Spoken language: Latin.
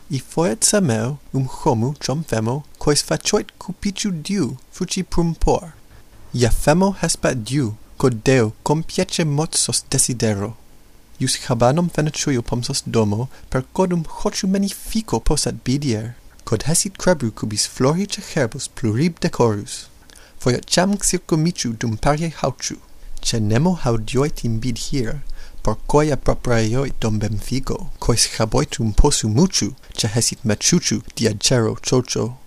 I foiet sameo, homu trom femo, quois facoit cupicu diu, fuci prumpor. Ia femo hespat diu, quod Deo compiece motsos desidero. Ius habanum fenetriu pomsos domo, per quodum hocu magnifico posat bidier, quod hesit crebru cubis florice herbus plurib decorus. Foiet jam circumicu dum parie haucu, ce nemo haudioitim bid hier, por quoia propraioit dombem figo, quois haboitum posu muchu, ce hesit mechuchu diad cero chocho.